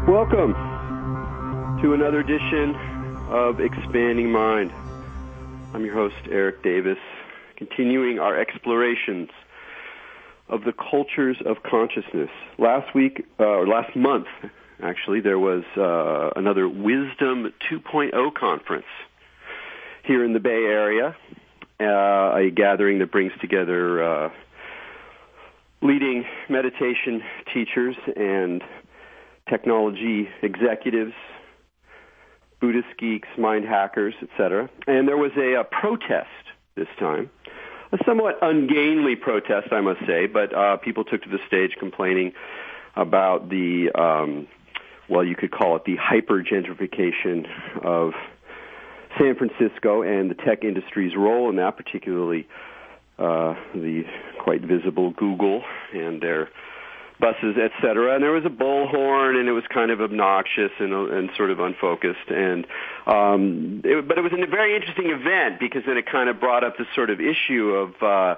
Welcome to another edition of Expanding Mind. I'm your host, Eric Davis, continuing our explorations of the cultures of consciousness. Last month, actually, there was another Wisdom 2.0 conference here in the Bay Area, a gathering that brings together leading meditation teachers and technology executives, Buddhist geeks, mind hackers, etc. And there was a protest this time, a somewhat ungainly protest, I must say, but people took to the stage complaining about the, you could call it the hyper-gentrification of San Francisco and the tech industry's role in that, particularly the quite visible Google and their buses, etc. And there was a bullhorn, and it was kind of obnoxious and sort of unfocused. But it was a very interesting event because then it kind of brought up this sort of issue of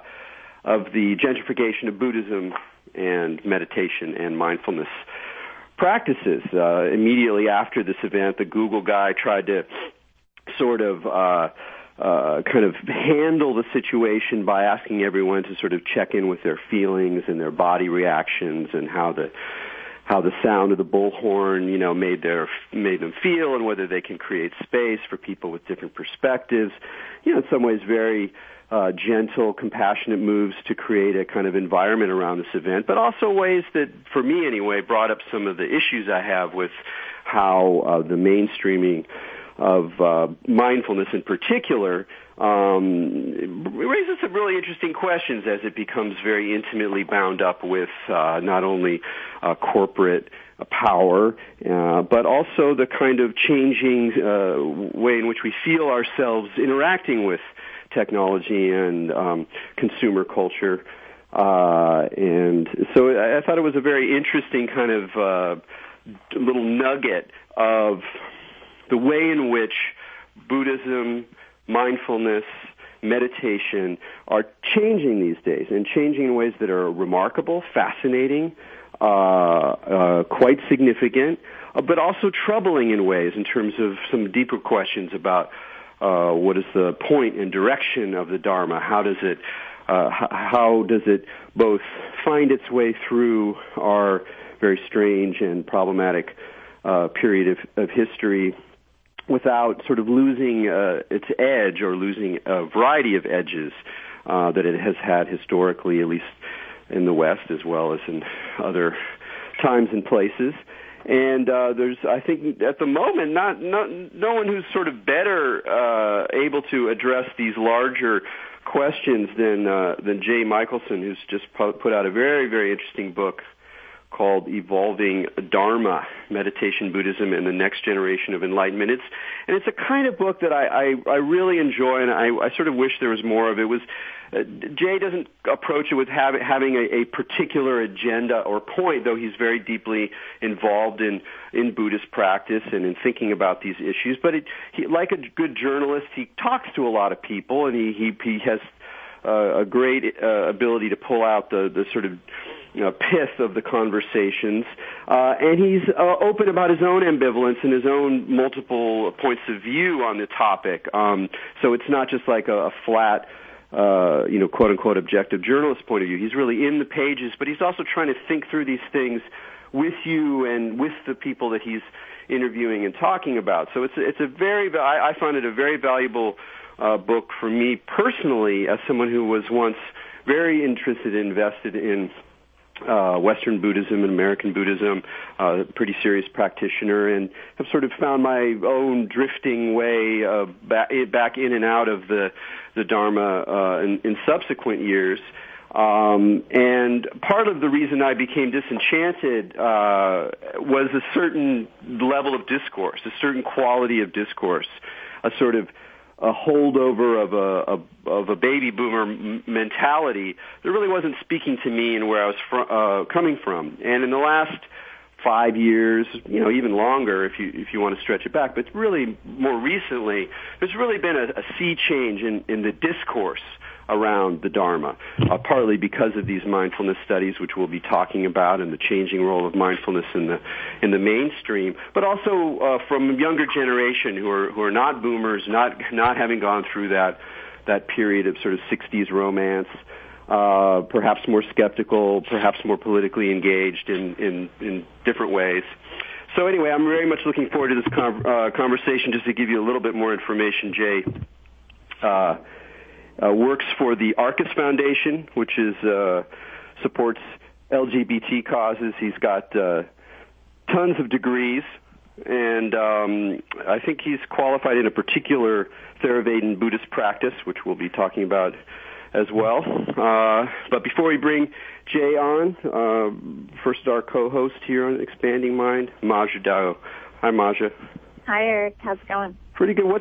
the gentrification of Buddhism and meditation and mindfulness practices. Immediately after this event, the Google guy tried to sort of kind of handle the situation by asking everyone to sort of check in with their feelings and their body reactions and how the sound of the bullhorn, made them feel, and whether they can create space for people with different perspectives. In some ways very gentle, compassionate moves to create a kind of environment around this event, but also ways that, for me anyway, brought up some of the issues I have with how the mainstreaming of mindfulness in particular raises some really interesting questions as it becomes very intimately bound up with not only corporate power, but also the kind of changing way in which we feel ourselves interacting with technology and consumer culture. And so I thought it was a very interesting kind of little nugget of the way in which Buddhism, mindfulness, meditation are changing these days, and changing in ways that are remarkable, fascinating, quite significant, but also troubling in ways in terms of some deeper questions about what is the point and direction of the Dharma? How does it both find its way through our very strange and problematic period of history without sort of losing its edge or losing a variety of edges that it has had historically, at least in the West as well as in other times and places. And there's, I think, at the moment, no one who's sort of better able to address these larger questions than Jay Michelson, who's just put out a very, very interesting book called Evolving Dharma, Meditation, Buddhism, and the Next Generation of Enlightenment. It's a kind of book that I really enjoy, and I sort of wish there was more of it. Jay doesn't approach it with having a particular agenda or point, though he's very deeply involved in Buddhist practice and in thinking about these issues. But he, like a good journalist, he talks to a lot of people, and he has a great ability to pull out the sort of pith of the conversations, and he's open about his own ambivalence and his own multiple points of view on the topic. So it's not just like a flat, quote unquote objective journalist point of view. He's really in the pages, but he's also trying to think through these things with you and with the people that he's interviewing and talking about. So I find it a very valuable book for me personally, as someone who was once very interested and invested in Western Buddhism and American Buddhism, pretty serious practitioner, and have sort of found my own drifting way back in and out of the Dharma in subsequent years. And part of the reason I became disenchanted was a certain level of discourse, a certain quality of discourse, a sort of a holdover of a baby boomer mentality that really wasn't speaking to me and where I was coming from. And in the last 5 years, even longer if you want to stretch it back, but really more recently, there's really been a sea change in the discourse around the Dharma, partly because of these mindfulness studies, which we'll be talking about, and the changing role of mindfulness in the mainstream, but also from a younger generation who are not boomers, not having gone through that period of sort of 60s romance, perhaps more skeptical, perhaps more politically engaged in different ways. So anyway, I'm very much looking forward to this conversation. Just to give you a little bit more information, Jay works for the Arcus Foundation, which supports LGBT causes. He's got tons of degrees, and I think he's qualified in a particular Theravada Buddhist practice, which we'll be talking about as well. But before we bring Jay on, first our co-host here on Expanding Mind, Maja Dao. Hi, Maja. Hi, Eric. How's it going? Pretty good.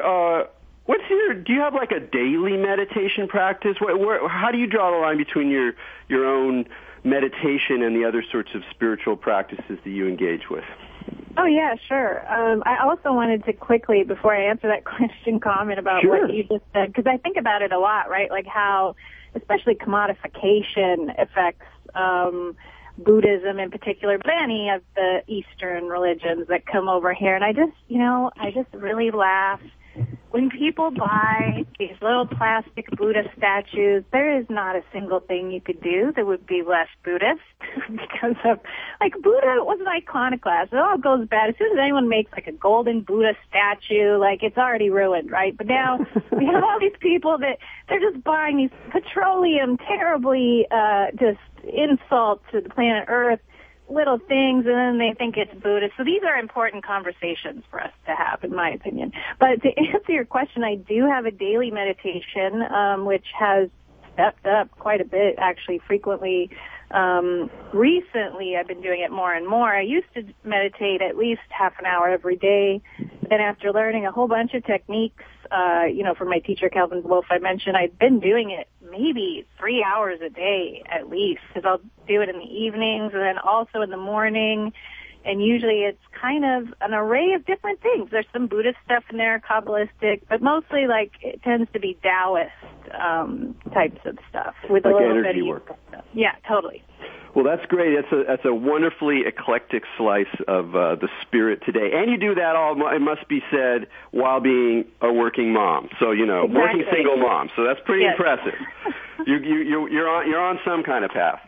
Do you have like a daily meditation practice? How do you draw the line between your own meditation and the other sorts of spiritual practices that you engage with? Oh, yeah, sure. I also wanted to quickly, before I answer that question, comment about what you just said, because I think about it a lot, right? Like how, especially commodification affects Buddhism in particular, but any of the Eastern religions that come over here. And I just really laugh when people buy these little plastic Buddha statues. There is not a single thing you could do that would be less Buddhist because of, like, Buddha was an iconoclast. It all goes bad. As soon as anyone makes, like, a golden Buddha statue, like, it's already ruined, right? But now we have all these people that they're just buying these petroleum, terribly just insult to the planet Earth little things, and then they think it's Buddhist. So these are important conversations for us to have, in my opinion. But to answer your question, I do have a daily meditation, which has stepped up quite a bit, actually, frequently. Recently, I've been doing it more and more. I used to meditate at least half an hour every day. Then after learning a whole bunch of techniques, from my teacher, Calvin Wolf, I mentioned, I've been doing it maybe 3 hours a day at least, because I'll do it in the evenings and then also in the morning. And usually it's kind of an array of different things. There's some Buddhist stuff in there, Kabbalistic, but mostly like it tends to be Taoist types of stuff with like a little energy bit of work. Stuff. Yeah, totally. Well, that's great. That's a wonderfully eclectic slice of the spirit today, and you do that all. It must be said while being a working mom. So Exactly. Working single mom. So that's pretty impressive. You're on some kind of path.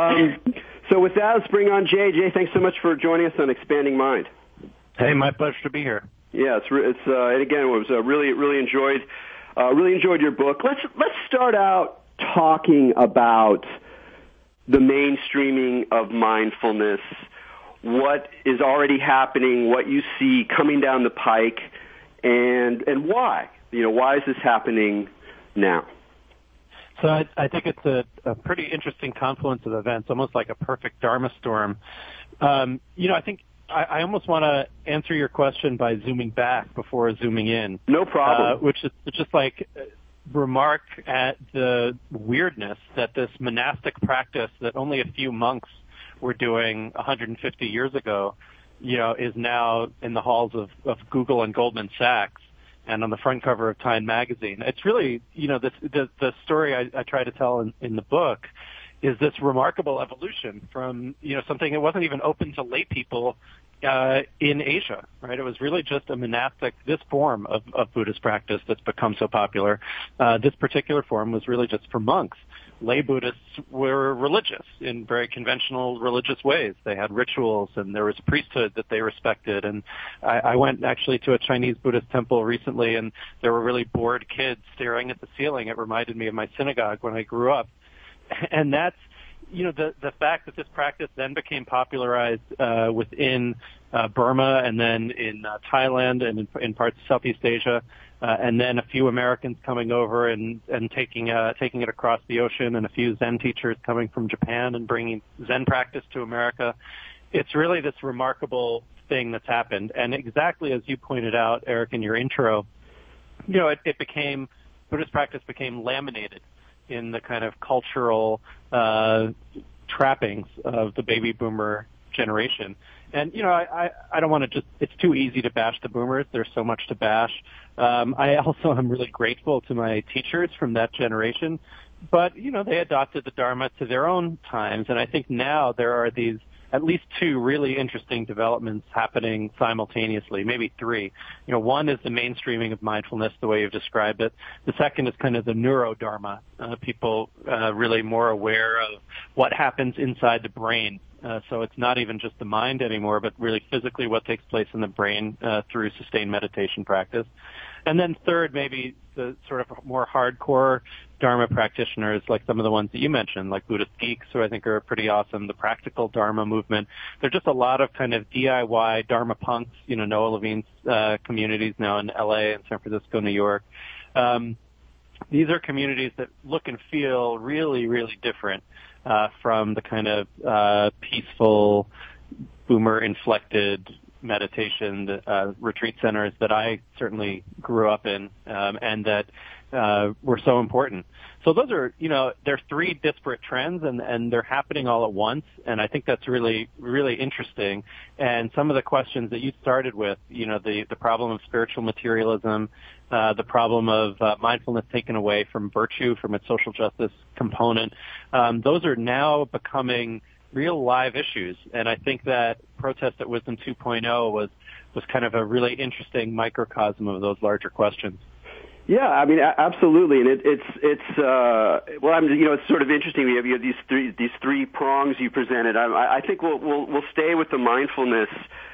So with that, let's bring on Jay. Jay, thanks so much for joining us on Expanding Mind. Hey, my pleasure to be here. Yeah, and again, it was really enjoyed your book. Let's start out talking about the mainstreaming of mindfulness, what is already happening, what you see coming down the pike, and why. Why is this happening now? So I think it's a pretty interesting confluence of events, almost like a perfect Dharma storm. I think I almost want to answer your question by zooming back before zooming in. No problem. Which is just like remark at the weirdness that this monastic practice that only a few monks were doing 150 years ago, is now in the halls of Google and Goldman Sachs and on the front cover of Time magazine. It's really, the story I try to tell in the book is this remarkable evolution from, something that wasn't even open to lay people in Asia, right? It was really just a monastic, this form of Buddhist practice that's become so popular. This particular form was really just for monks. Lay Buddhists were religious in very conventional religious ways. They had rituals and there was priesthood that they respected. And I went actually to a Chinese Buddhist temple recently and there were really bored kids staring at the ceiling. It reminded me of my synagogue when I grew up. And that's, the fact that this practice then became popularized within Burma and then in Thailand and in parts of Southeast Asia, and then a few Americans coming over and taking it across the ocean, and a few Zen teachers coming from Japan and bringing Zen practice to America. It's really this remarkable thing that's happened. And exactly as you pointed out, Eric, in your intro, Buddhist practice became laminated in the kind of cultural trappings of the baby boomer generation. And, I don't want to it's too easy to bash the boomers. There's so much to bash. I also am really grateful to my teachers from that generation. But, they adopted the Dharma to their own times. And I think now there are these at least two really interesting developments happening simultaneously, maybe three. One is the mainstreaming of mindfulness, the way you've described it. The second is kind of the neurodharma, people really more aware of what happens inside the brain. So it's not even just the mind anymore, but really physically what takes place in the brain through sustained meditation practice. And then third, maybe the sort of more hardcore Dharma practitioners, like some of the ones that you mentioned, like Buddhist geeks, who I think are pretty awesome, the practical Dharma movement. There are just a lot of kind of DIY Dharma punks, Noah Levine's communities now in LA and San Francisco, New York. These are communities that look and feel really, really different from the kind of peaceful, boomer-inflected meditation retreat centers that I certainly grew up in and that were so important. So those are, they're three disparate trends and they're happening all at once. And I think that's really, really interesting. And some of the questions that you started with, the problem of spiritual materialism, the problem of mindfulness taken away from virtue, from its social justice component, those are now becoming real live issues. And I think that Protest at Wisdom 2.0 was kind of a really interesting microcosm of those larger questions. Yeah, I mean, absolutely, and it's sort of interesting. You have these three prongs you presented. I think we'll stay with the mindfulness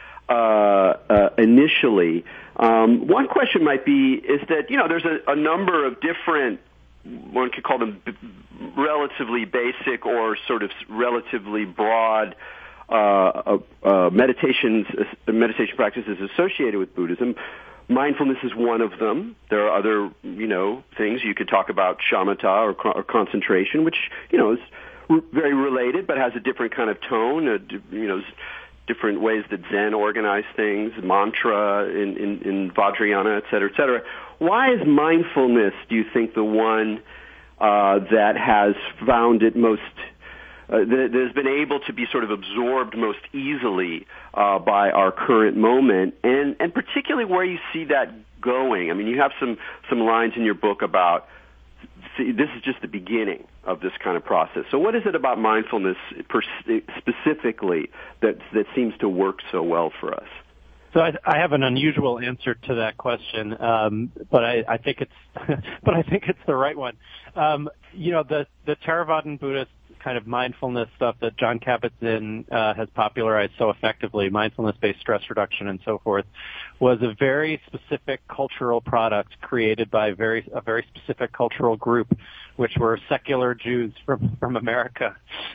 initially. One question might be is that there's a number of different, one could call them relatively basic or sort of relatively broad meditation practices associated with Buddhism. Mindfulness is one of them. There are other, things. You could talk about shamatha or concentration, which, is very related but has a different kind of tone, different ways that Zen organize things, mantra in Vajrayana, et cetera, et cetera. Why is mindfulness, do you think, the one that has found it most, that has been able to be sort of absorbed most easily by our current moment, and particularly where you see that going? I mean, you have some lines in your book about this is just the beginning of this kind of process. So what is it about mindfulness specifically that seems to work so well for us? So I have an unusual answer to that question, but I think it's the right one. The Theravadan Buddhist kind of mindfulness stuff that Jon Kabat-Zinn has popularized so effectively, mindfulness-based stress reduction and so forth, was a very specific cultural product created by a very specific cultural group, which were secular Jews from America.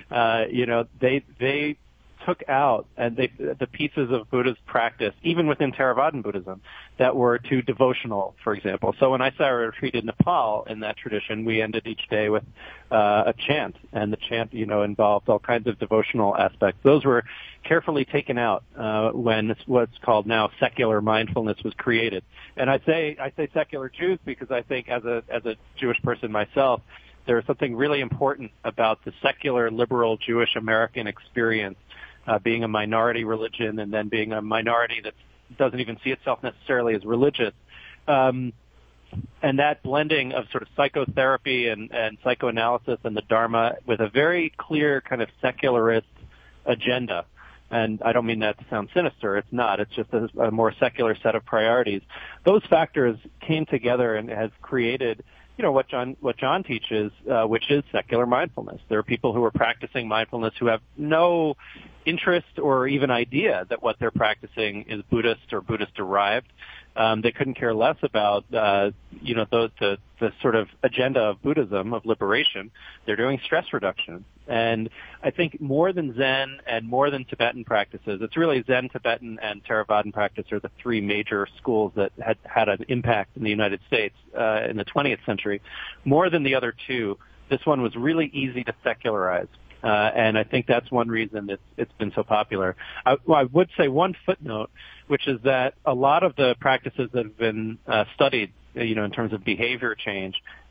They took out the pieces of Buddha's practice, even within Theravadan Buddhism, that were too devotional, for example. So when I saw a retreat in Nepal in that tradition, we ended each day with a chant, and the chant, involved all kinds of devotional aspects. Those were carefully taken out when what's called now secular mindfulness was created. And I say secular Jews because I think as a Jewish person myself, there is something really important about the secular liberal Jewish American experience. Being a minority religion and then being a minority that doesn't even see itself necessarily as religious. And that blending of sort of psychotherapy and psychoanalysis and the Dharma with a very clear kind of secularist agenda. And I don't mean that to sound sinister. It's not. It's just a more secular set of priorities. Those factors came together and has created what John teaches, which is secular mindfulness. There are people who are practicing mindfulness who have no interest or even idea that what they're practicing is Buddhist or Buddhist derived. They couldn't care less about, the sort of agenda of Buddhism, of liberation. They're doing stress reduction. And I think more than Zen and more than Tibetan practices, it's really Zen, Tibetan, and Theravadan practice are the three major schools that had an impact in the United States in the 20th century. More than the other two, this one was really easy to secularize. And I think that's one reason it's been so popular. I would say one footnote, which is that a lot of the practices that have been studied, in terms of behavior change,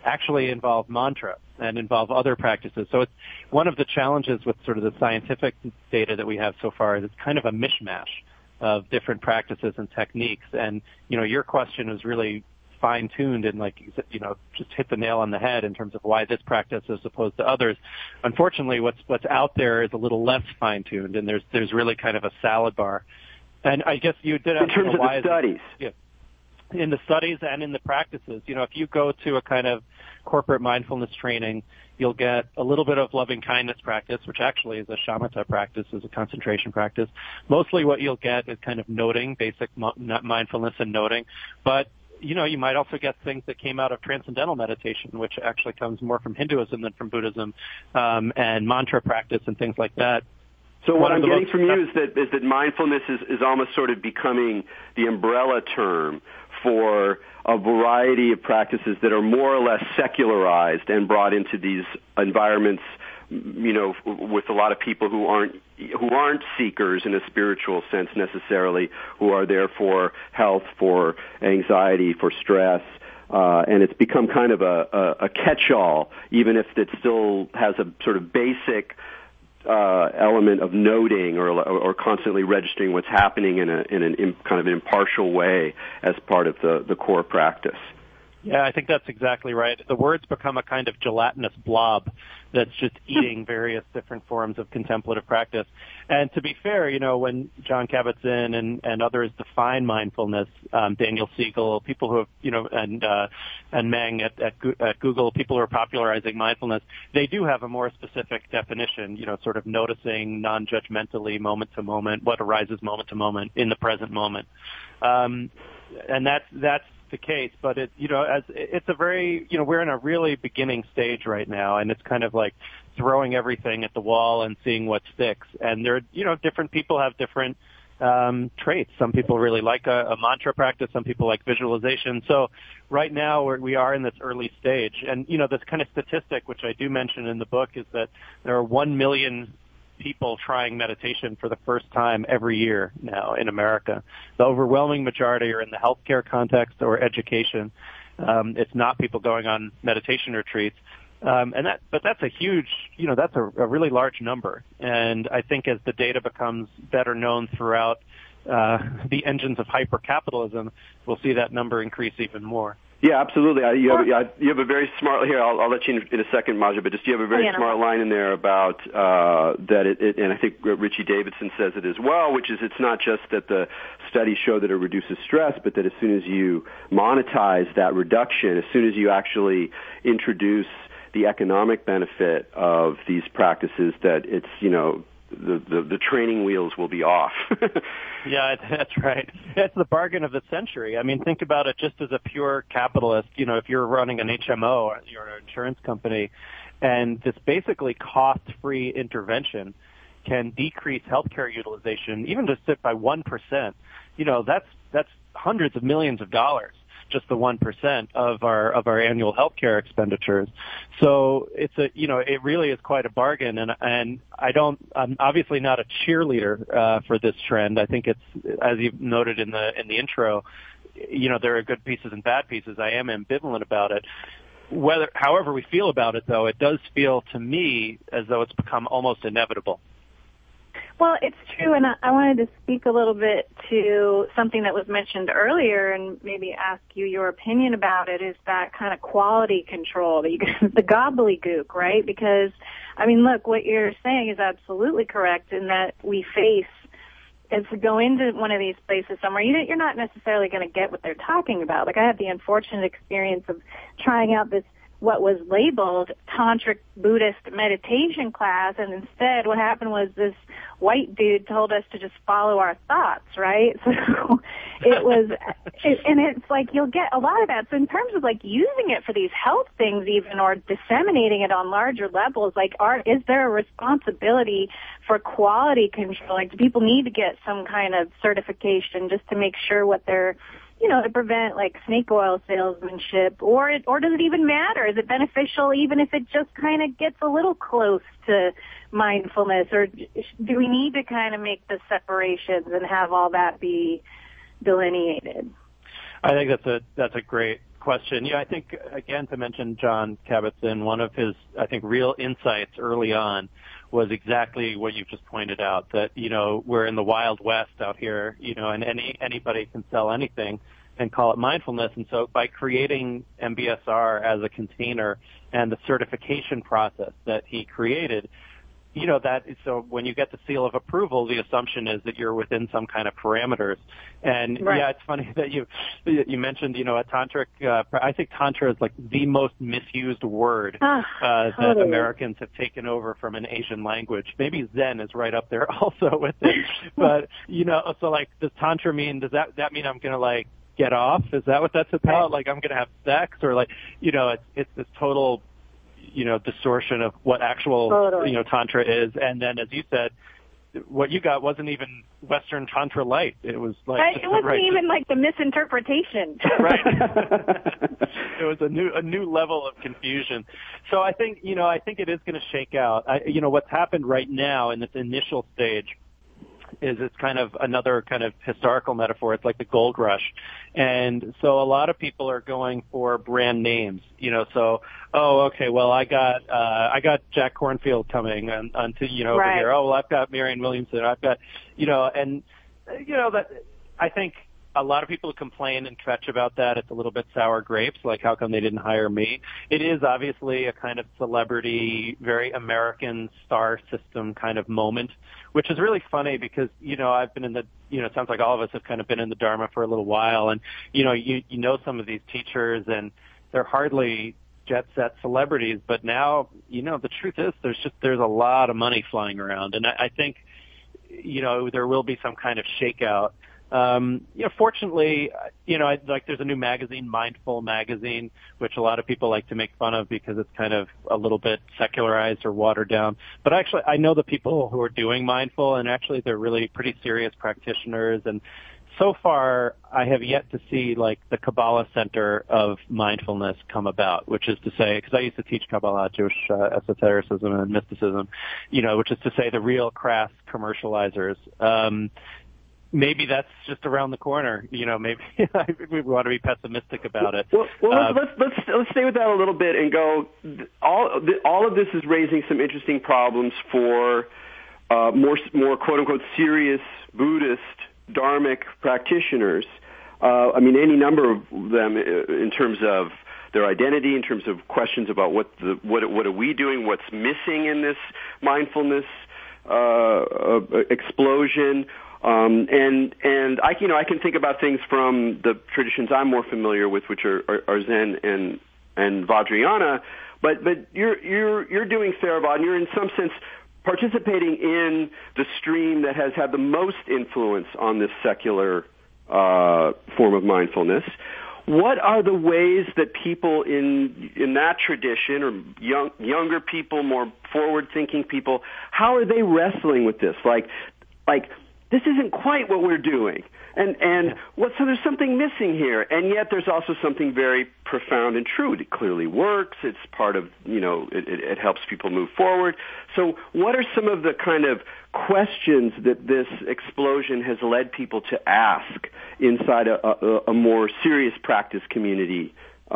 actually involve mantra and involve other practices. So it's one of the challenges with sort of the scientific data that we have so far is it's kind of a mishmash of different practices and techniques. And, your question is really fine-tuned and just hit the nail on the head in terms of why this practice as opposed to others. Unfortunately, what's out there is a little less fine-tuned, and there's really kind of a salad bar. And I guess you did ask in terms of the studies. In the studies and in the practices. If you go to a kind of corporate mindfulness training, you'll get a little bit of loving kindness practice, which actually is a shamatha practice, is a concentration practice. Mostly what you'll get is kind of noting, basic mindfulness and noting. But, you might also get things that came out of transcendental meditation, which actually comes more from Hinduism than from Buddhism, and mantra practice and things like that. So what I'm getting from you is that mindfulness is almost sort of becoming the umbrella term for a variety of practices that are more or less secularized and brought into these environments, with a lot of people who aren't seekers in a spiritual sense necessarily, who are there for health, for anxiety, for stress. And it's become kind of a catch-all, even if it still has a sort of basic element of noting or constantly registering what's happening in an kind of impartial way as part of the core practice. Yeah, I think that's exactly right. The word's become a kind of gelatinous blob that's just eating various different forms of contemplative practice. And to be fair, when Jon Kabat-Zinn and others define mindfulness, Daniel Siegel, people who have, and Meng at Google, people who are popularizing mindfulness, they do have a more specific definition, sort of noticing non-judgmentally, moment to moment, what arises moment to moment in the present moment. And that's the case, but it's a very, we're in a really beginning stage right now, and it's kind of like throwing everything at the wall and seeing what sticks. And there, different people have different traits. Some people really like a mantra practice. Some people like visualization. So right now we are in this early stage, and this kind of statistic, which I do mention in the book, is that there are 1 million people trying meditation for the first time every year now in America. The overwhelming majority are in the healthcare context or education. It's not people going on meditation retreats. But that's a huge, that's a really large number. And I think as the data becomes better known throughout the engines of hyper-capitalism, we'll see that number increase even more. Yeah, absolutely. You have a very smart, here, I'll let you in a second, Maja, but just you have a very smart line in there about that and I think Richie Davidson says it as well, which is it's not just that the studies show that it reduces stress, but that as soon as you monetize that reduction, as soon as you actually introduce the economic benefit of these practices, that it's, the training wheels will be off. Yeah, that's right. It's the bargain of the century. I mean, think about it just as a pure capitalist. If you're running an HMO or you're an insurance company, and this basically cost-free intervention can decrease healthcare utilization, even just by 1%, that's hundreds of millions of dollars. Just the 1% of our annual healthcare expenditures. So it's it really is quite a bargain. And I'm obviously not a cheerleader for this trend. I think it's, as you noted in the intro, there are good pieces and bad pieces. I am ambivalent about it. However we feel about it, though, it does feel to me as though it's become almost inevitable. Well, it's true, and I wanted to speak a little bit to something that was mentioned earlier and maybe ask you your opinion about it, is that kind of quality control, the gobbledygook, right? Because, I mean, look, what you're saying is absolutely correct in that we face, as we go into one of these places somewhere, you're not necessarily going to get what they're talking about. Like, I had the unfortunate experience of trying out this what was labeled tantric Buddhist meditation class, and instead what happened was this white dude told us to just follow our thoughts, right? So it was, and it's like you'll get a lot of that. So in terms of like using it for these health things even, or disseminating it on larger levels, like is there a responsibility for quality control? Like, do people need to get some kind of certification just to make sure what they're, to prevent like snake oil salesmanship, or does it even matter? Is it beneficial even if it just kind of gets a little close to mindfulness, or do we need to kind of make the separations and have all that be delineated? I think that's a great question. I think, again, to mention Jon Kabat-Zinn, one of his, I think, real insights early on was exactly what you've just pointed out, that, we're in the Wild West out here, and anybody can sell anything and call it mindfulness. And so by creating MBSR as a container and the certification process that he created, so when you get the seal of approval, the assumption is that you're within some kind of parameters. And right. It's funny that you mentioned, a tantric, I think tantra is like the most misused word that Americans have taken over from an Asian language. Maybe Zen is right up there also with it. But, so like, does tantra mean, does that mean I'm going to like get off? Is that what that's about? Like I'm going to have sex, or like, it's this total, distortion of what actual, tantra is. And then, as you said, what you got wasn't even Western Tantra light. It was like it wasn't even like the misinterpretation. Right. It was a new level of confusion. So I think it is going to shake out. What's happened right now in this initial stage is it's kind of another kind of historical metaphor. It's like the gold rush. And so a lot of people are going for brand names, so, okay, well, I got Jack Kornfield coming onto, over here. Oh, well, I've got Marianne Williamson. I've got, that I think a lot of people complain and kvetch about that. It's a little bit sour grapes, like how come they didn't hire me? It is obviously a kind of celebrity, very American star system kind of moment, which is really funny because, I've been in the, it sounds like all of us have kind of been in the Dharma for a little while, and, you know some of these teachers, and they're hardly jet set celebrities, but now, the truth is there's a lot of money flying around, and I think, there will be some kind of shakeout. Fortunately, there's a new magazine, Mindful Magazine, which a lot of people like to make fun of because it's kind of a little bit secularized or watered down. But actually, I know the people who are doing Mindful, and actually they're really pretty serious practitioners. And so far, I have yet to see like the Kabbalah center of mindfulness come about, which is to say, because I used to teach Kabbalah, Jewish esotericism and mysticism, which is to say the real crass commercializers. Maybe that's just around the corner. Maybe we want to be pessimistic about it. Well, let's stay with that a little bit and go. All of this is raising some interesting problems for more quote unquote serious Buddhist Dharmic practitioners. Any number of them in terms of their identity, in terms of questions about what are we doing, what's missing in this mindfulness explosion. And I can think about things from the traditions I'm more familiar with, which are Zen and Vajrayana. But you're doing Theravada, and you're in some sense participating in the stream that has had the most influence on this secular form of mindfulness. What are the ways that people in that tradition, or younger people, more forward-thinking people, how are they wrestling with this? Like this isn't quite what we're doing, so there's something missing here, and yet there's also something very profound and true. It clearly works. It's part of, it helps people move forward. So what are some of the kind of questions that this explosion has led people to ask inside a more serious practice community,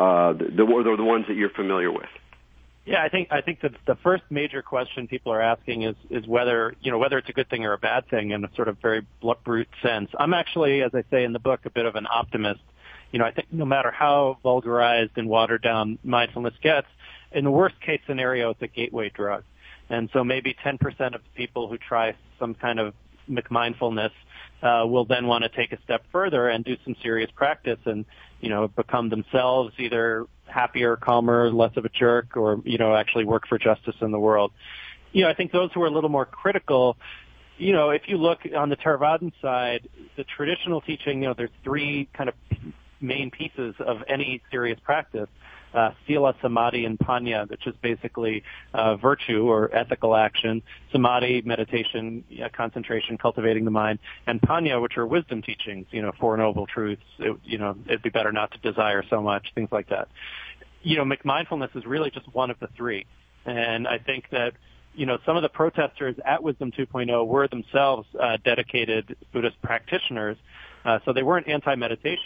the ones that you're familiar with? Yeah, I think that the first major question people are asking is whether it's a good thing or a bad thing in a sort of very brute sense. I'm actually, as I say in the book, a bit of an optimist. I think no matter how vulgarized and watered down mindfulness gets, in the worst case scenario, it's a gateway drug. And so maybe 10% of the people who try some kind of mindfulness will then want to take a step further and do some serious practice and, become themselves either happier, calmer, less of a jerk, or, actually work for justice in the world. I think those who are a little more critical, if you look on the Theravadan side, the traditional teaching, there's three kind of main pieces of any serious practice. Sila, Samadhi, and Panya, which is basically virtue or ethical action. Samadhi, meditation, concentration, cultivating the mind. And Panya, which are wisdom teachings, Four Noble Truths, it'd be better not to desire so much, things like that. Mindfulness is really just one of the three. And I think that, some of the protesters at Wisdom 2.0 were themselves dedicated Buddhist practitioners. So they weren't anti-meditation.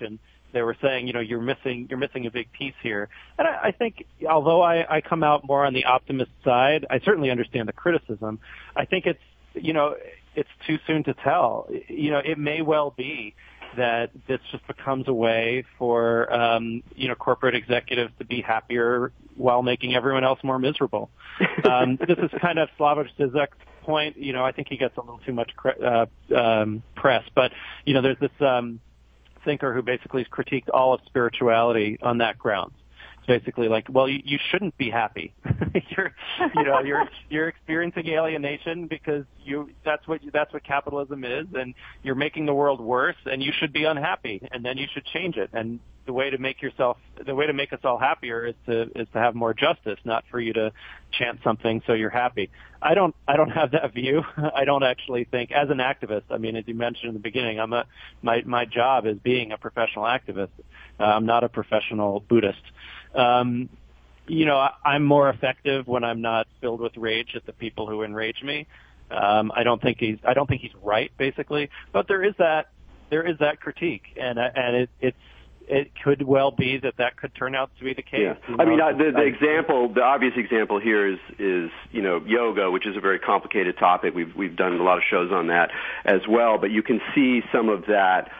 They were saying, you're missing a big piece here. And I think, although I come out more on the optimist side, I certainly understand the criticism. I think it's too soon to tell. It may well be that this just becomes a way for, corporate executives to be happier while making everyone else more miserable. This is kind of Slavoj Zizek's point. I think he gets a little too much press, but, there's this thinker who basically critiqued all of spirituality on that grounds. Basically like, well, you shouldn't be happy. You're experiencing alienation because that's what capitalism is, and you're making the world worse, and you should be unhappy, and then you should change it. And the way to make us all happier is to have more justice, not for you to chant something so you're happy. I don't have that view. I don't actually think, as an activist, I mean, as you mentioned in the beginning, my job is being a professional activist. I'm not a professional Buddhist. I'm more effective when I'm not filled with rage at the people who enrage me. I don't think he's right, basically, but there is that critique, and it could well be that could turn out to be the case. Yeah. I mean, the obvious example here is yoga, which is a very complicated topic. We've done a lot of shows on that as well, but you can see some of that.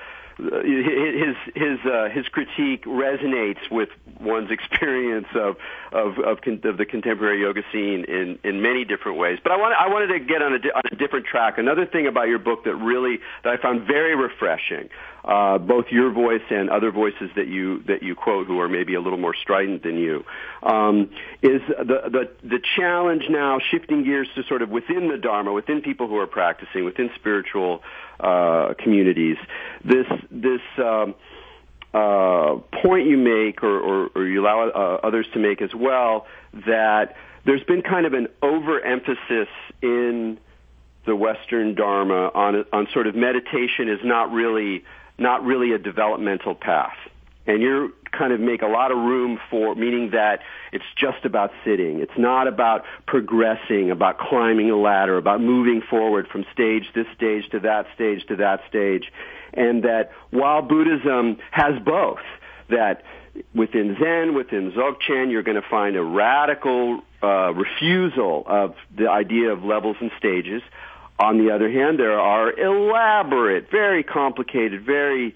His critique resonates with one's experience of the contemporary yoga scene in many different ways. But I wanted to get on a different track. Another thing about your book that I found very refreshing, both your voice and other voices that you quote who are maybe a little more strident than you, is the challenge now, shifting gears to sort of within the Dharma, within people who are practicing, within spiritual communities. This point you make, or you allow others to make as well, that there's been kind of an overemphasis in the Western Dharma on sort of meditation is not really a developmental path. And you kind of make a lot of room for, meaning that it's just about sitting. It's not about progressing, about climbing a ladder, about moving forward from this stage to that stage to that stage. And that while Buddhism has both, that within Zen, within Dzogchen, you're going to find a radical refusal of the idea of levels and stages. On the other hand, there are elaborate, very complicated, very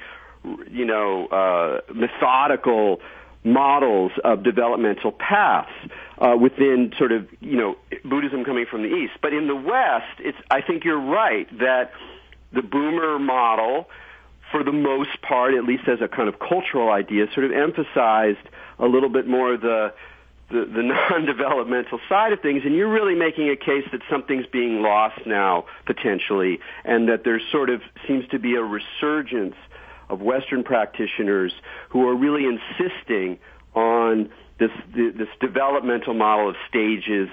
methodical models of developmental paths within sort of, Buddhism coming from the East. But in the West, I think you're right that the Boomer model, for the most part, at least as a kind of cultural idea, sort of emphasized a little bit more the non-developmental side of things, and you're really making a case that something's being lost now, potentially, and that there sort of seems to be a resurgence of Western practitioners who are really insisting on this developmental model of stages,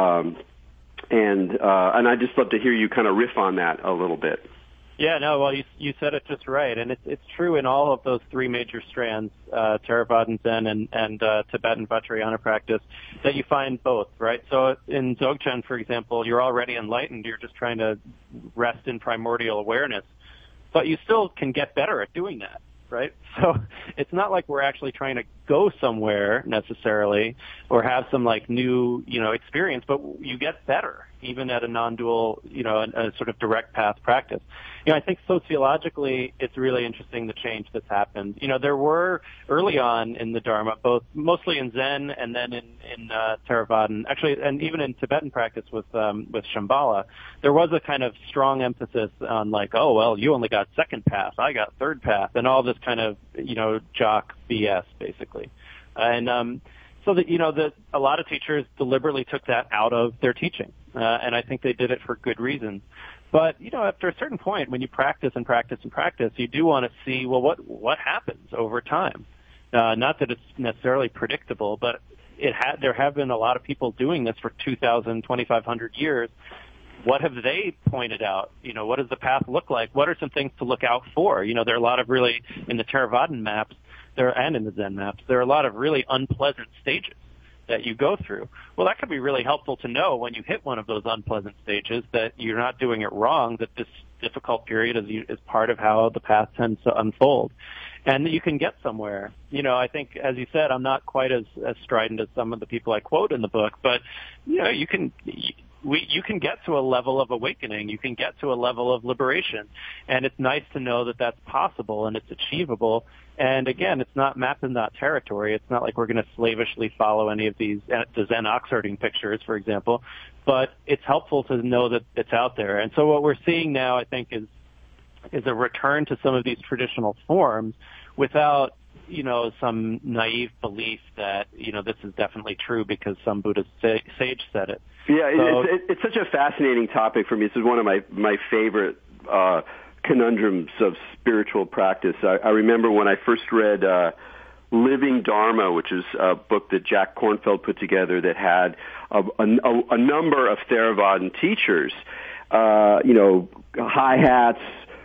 and I'd just love to hear you kind of riff on that a little bit. Yeah, no, well, you said it just right, and it's true in all of those three major strands, Theravadan, Zen, and Tibetan Vajrayana practice, that you find both, right? So in Dzogchen, for example, you're already enlightened, you're just trying to rest in primordial awareness, but you still can get better at doing that, right? So it's not like we're actually trying to go somewhere necessarily or have some like new, experience, but you get better even at a non-dual, a sort of direct path practice. I think sociologically it's really interesting the change that's happened. There were early on in the Dharma, both mostly in Zen and then in Theravadan, actually, and even in Tibetan practice with Shambhala, there was a kind of strong emphasis on like, oh, well, you only got second path, I got third path, and all this kind of, jock BS, basically. And so that, a lot of teachers deliberately took that out of their teaching. And I think they did it for good reasons. But, after a certain point, when you practice and practice and practice, you do want to see, well, what happens over time? Not that it's necessarily predictable, but there have been a lot of people doing this for 2,000, 2,500 years. What have they pointed out? What does the path look like? What are some things to look out for? There are a lot of really, in the Theravadan maps, and in the Zen maps, there are a lot of really unpleasant stages that you go through. Well, that could be really helpful to know when you hit one of those unpleasant stages that you're not doing it wrong, that this difficult period is part of how the path tends to unfold. and you can get somewhere. I think, as you said, I'm not quite as strident as some of the people I quote in the book, but you can get to a level of awakening. You can get to a level of liberation, and it's nice to know that that's possible and it's achievable. And again, it's not map and not territory. It's not like we're going to slavishly follow any of these the Zen ox-herding pictures, for example, but it's helpful to know that it's out there. And so what we're seeing now, I think, is a return to some of these traditional forms without, some naive belief that, this is definitely true because some Buddhist sage said it. Yeah, so, it's such a fascinating topic for me. This is one of my favorite conundrums of spiritual practice. I remember when I first read Living Dharma, which is a book that Jack Kornfield put together that had a number of Theravadan teachers, hi-hats,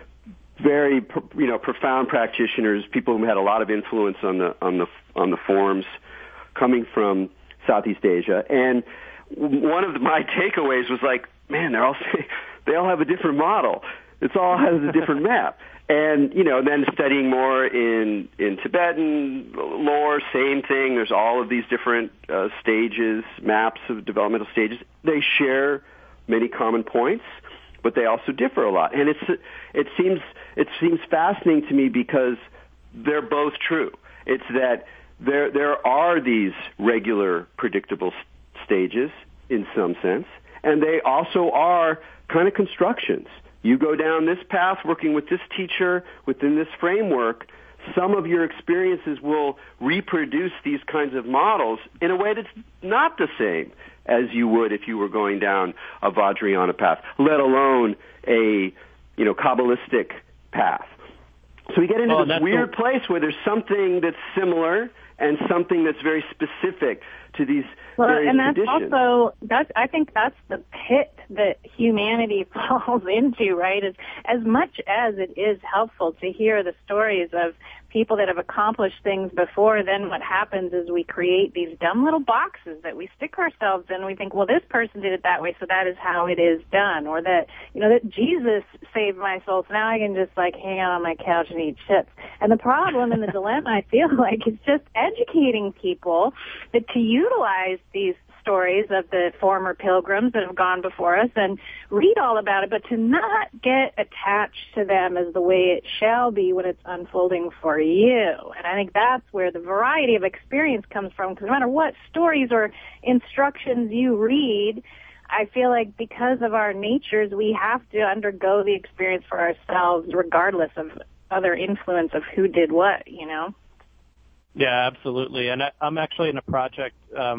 very profound practitioners, people who had a lot of influence on the forms coming from Southeast Asia. And one of my takeaways was like, man, they all have a different model. It all has a different map. And, then studying more in Tibetan lore, same thing. There's all of these different stages, maps of developmental stages. They share many common points, but they also differ a lot. And it seems fascinating to me because they're both true. It's that there are these regular, predictable stages in some sense, and they also are kind of constructions. You go down this path working with this teacher within this framework, some of your experiences will reproduce these kinds of models in a way that's not the same as you would if you were going down a Vajrayana path, let alone a, Kabbalistic path. So we get into this weird place where there's something that's similar and something that's very specific to these various traditions. I think that's the pit that humanity falls into, right? As much as it is helpful to hear the stories of people that have accomplished things before, then what happens is we create these dumb little boxes that we stick ourselves in. We think, well, this person did it that way, so that is how it is done. Or that, that Jesus saved my soul, so now I can just hang out on my couch and eat chips. And the problem and the dilemma, I feel like, is just educating people that to utilize these stories of the former pilgrims that have gone before us and read all about it, but to not get attached to them as the way it shall be when it's unfolding for you. And I think that's where the variety of experience comes from, because no matter what stories or instructions you read, I feel like because of our natures, we have to undergo the experience for ourselves regardless of other influence of who did what, Yeah, absolutely. And I'm actually in a project.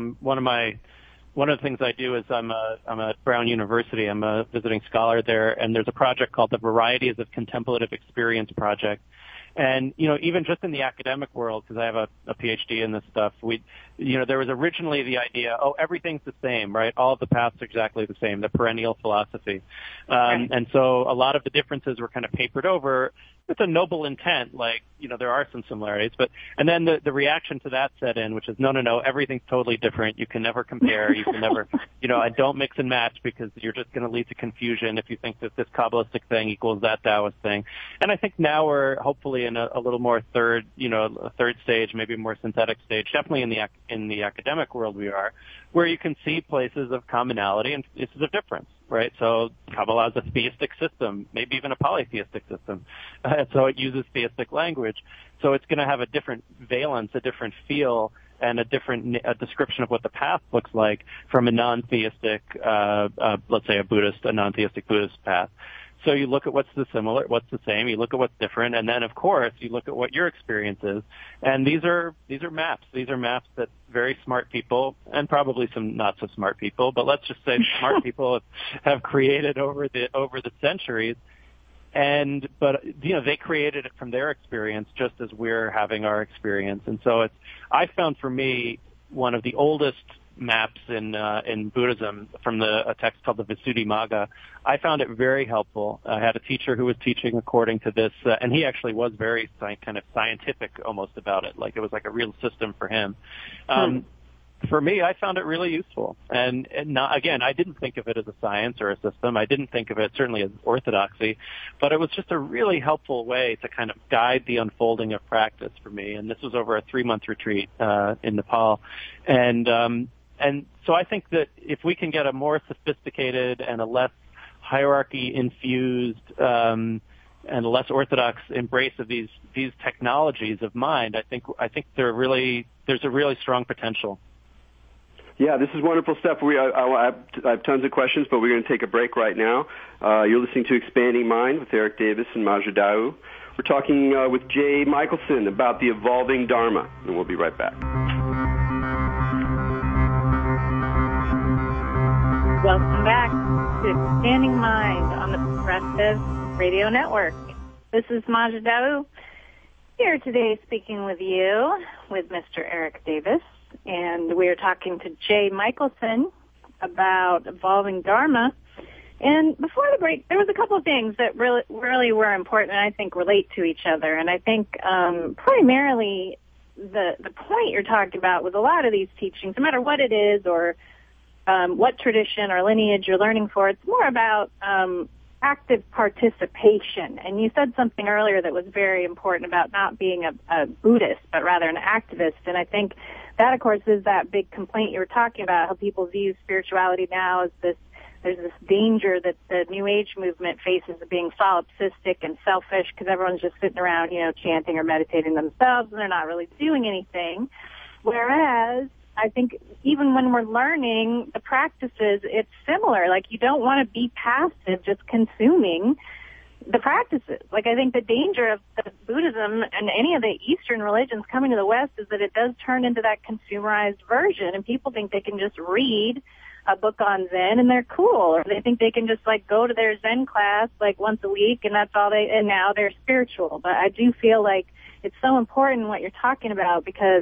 One of the things I do is I'm at Brown University. I'm a visiting scholar there, and there's a project called the Varieties of Contemplative Experience Project. And, even just in the academic world, because I have a PhD in this stuff, there was originally the idea, everything's the same, right? All of the paths are exactly the same, the perennial philosophy. And so a lot of the differences were kind of papered over with a noble intent, there are some similarities, and then the reaction to that set in, which is, no, everything's totally different. You can never compare. You can never, I don't mix and match because you're just going to lead to confusion if you think that this Kabbalistic thing equals that Taoist thing. And I think now we're hopefully in a little more third stage, maybe a more synthetic stage, definitely in the academic world we are, where you can see places of commonality and places of difference. Right, so Kabbalah is a theistic system, maybe even a polytheistic system. So it uses theistic language. So it's going to have a different valence, a different feel, and a description of what the path looks like from a non-theistic, let's say a non-theistic Buddhist path. So you look at what's the same, you look at what's different, and then of course you look at what your experience is. And these are maps. These are maps that very smart people, and probably some not so smart people, but let's just say smart people have created over the centuries. But they created it from their experience just as we're having our experience. And so I found for me one of the oldest maps in Buddhism from a text called the Visuddhimagga. I found it very helpful. I had a teacher who was teaching according to this, and he actually was very kind of scientific almost about it. Like it was like a real system for him. for me, I found it really useful. And not, again, I didn't think of it as a science or a system. I didn't think of it certainly as orthodoxy, but it was just a really helpful way to kind of guide the unfolding of practice for me. And this was over a 3-month retreat in Nepal. And so I think that if we can get a more sophisticated and a less hierarchy-infused and a less orthodox embrace of these technologies of mind, I think there's a really strong potential. Yeah, this is wonderful stuff. I have tons of questions, but we're going to take a break right now. You're listening to Expanding Mind with Eric Davis and Maja Dawu. We're talking with Jay Michaelson about the evolving Dharma, and we'll be right back. Welcome back to Expanding Mind on the Progressive Radio Network. This is Maja Dawu, here today speaking with you, with Mr. Eric Davis. And we are talking to Jay Michaelson about evolving Dharma. And before the break, there was a couple of things that really were important and I think relate to each other. And I think primarily the point you're talking about with a lot of these teachings, no matter what it is or what tradition or lineage you're learning for, it's more about active participation. And you said something earlier that was very important about not being a Buddhist, but rather an activist. And I think that, of course, is that big complaint you were talking about, how people view spirituality now as there's this danger that the New Age movement faces of being solipsistic and selfish because everyone's just sitting around, chanting or meditating themselves and they're not really doing anything. Whereas I think even when we're learning the practices, it's similar. Like, you don't want to be passive, just consuming the practices. Like, I think the danger of Buddhism and any of the Eastern religions coming to the West is that it does turn into that consumerized version, and people think they can just read a book on Zen and they're cool, or they think they can just go to their Zen class once a week and that's all and now they're spiritual. But I do feel like it's so important what you're talking about because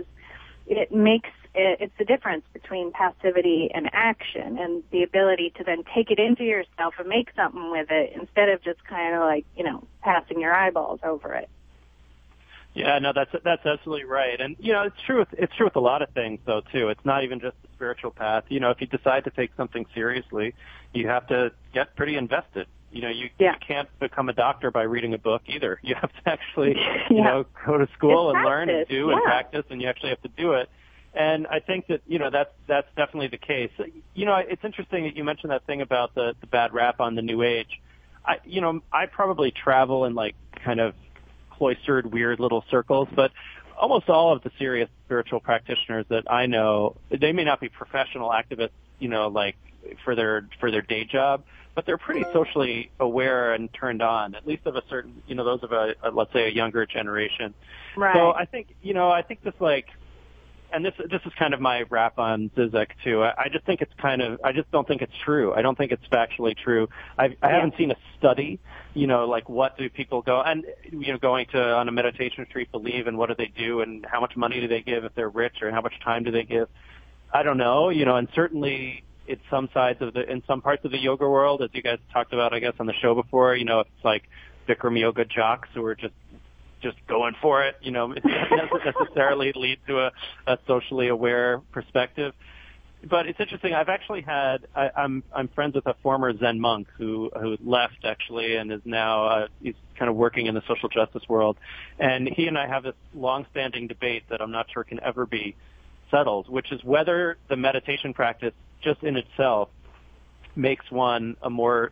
it's the difference between passivity and action and the ability to then take it into yourself and make something with it instead of just kind of passing your eyeballs over it. Yeah, no, that's absolutely right. And, it's true with a lot of things, though, too. It's not even just the spiritual path. If you decide to take something seriously, you have to get pretty invested. You can't become a doctor by reading a book either. You have to actually, go to school and learn and do and practice, and you actually have to do it. And I think that, that's definitely the case. It's interesting that you mentioned that thing about the bad rap on the New Age. I probably travel in kind of cloistered, weird little circles, but almost all of the serious spiritual practitioners that I know, they may not be professional activists, for their day job, but they're pretty socially aware and turned on, at least of a certain, those of let's say a younger generation. Right. So I think this and this is kind of my rap on Zizek too. I just think I just don't think it's true. I don't think it's factually true. I haven't seen a study, what do people go and, going on a meditation retreat believe and what do they do and how much money do they give if they're rich or how much time do they give? I don't know, and certainly in some parts of the yoga world, as you guys talked about, I guess, on the show before, it's like Bikram yoga jocks who are just going for it, it doesn't necessarily lead to a socially aware perspective. But it's interesting. I've actually I'm friends with a former Zen monk who left actually and is now he's kind of working in the social justice world, and he and I have this long-standing debate that I'm not sure can ever be settled, which is whether the meditation practice just in itself makes one a more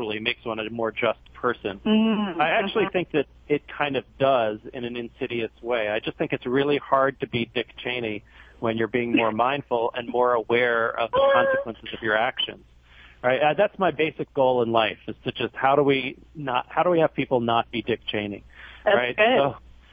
just person. Mm-hmm. I actually think that it kind of does in an insidious way. I just think it's really hard to be Dick Cheney when you're being more mindful and more aware of the consequences of your actions. Right? That's my basic goal in life, is to just how do we have people not be Dick Cheney? That's right? good. So,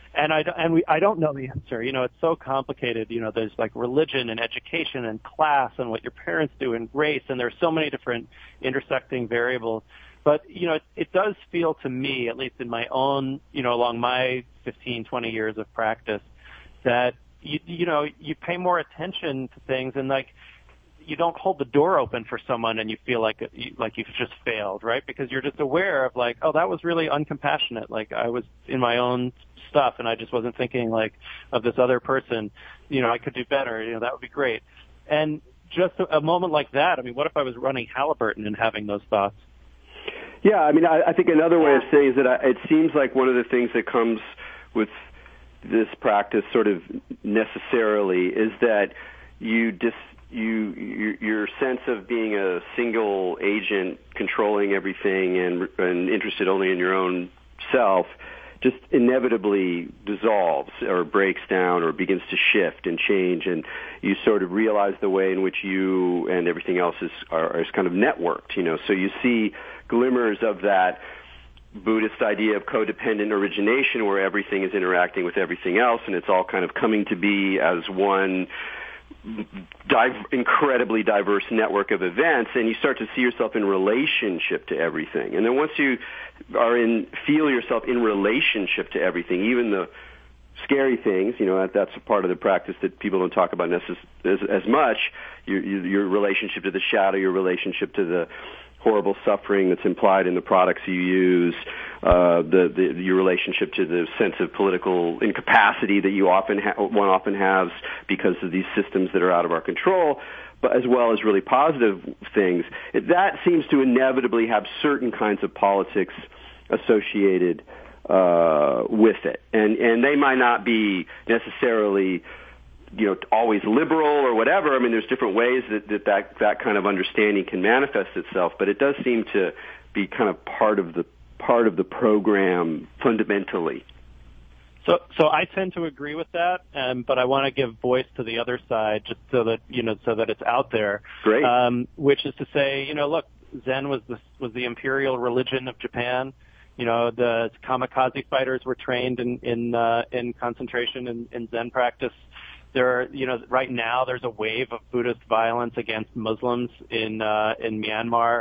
I don't know the answer. It's so complicated. There's religion and education and class and what your parents do and race, and there's so many different intersecting variables. But, it does feel to me, at least in my own, along my 15, 20 years of practice, that, you pay more attention to things and you don't hold the door open for someone and you feel like you've just failed, right? Because you're just aware of oh, that was really uncompassionate. I was in my own stuff and I just wasn't thinking of this other person, I could do better, that would be great. And just a moment like that, I mean, what if I was running Halliburton and having those thoughts? Yeah, I mean, I think another way of saying is that it seems like one of the things that comes with this practice sort of necessarily is that your sense of being a single agent controlling everything and interested only in your own self just inevitably dissolves or breaks down or begins to shift and change, and you sort of realize the way in which you and everything else is kind of networked, so you see glimmers of that Buddhist idea of codependent origination where everything is interacting with everything else and it's all kind of coming to be as one incredibly diverse network of events, and you start to see yourself in relationship to everything. And then once you feel yourself in relationship to everything, even the scary things, that's a part of the practice that people don't talk about as much, your relationship to the shadow, your relationship to the horrible suffering that's implied in the products you use, your relationship to the sense of political incapacity that one often has because of these systems that are out of our control, but as well as really positive things. That seems to inevitably have certain kinds of politics associated with it, and they might not be necessarily always liberal or whatever. I mean, there's different ways that kind of understanding can manifest itself, but it does seem to be kind of part of the program fundamentally. So I tend to agree with that, but I want to give voice to the other side just so that it's out there. Great. Which is to say, look, Zen was the imperial religion of Japan. The kamikaze fighters were trained in concentration in Zen practice. Right now there's a wave of Buddhist violence against Muslims in Myanmar.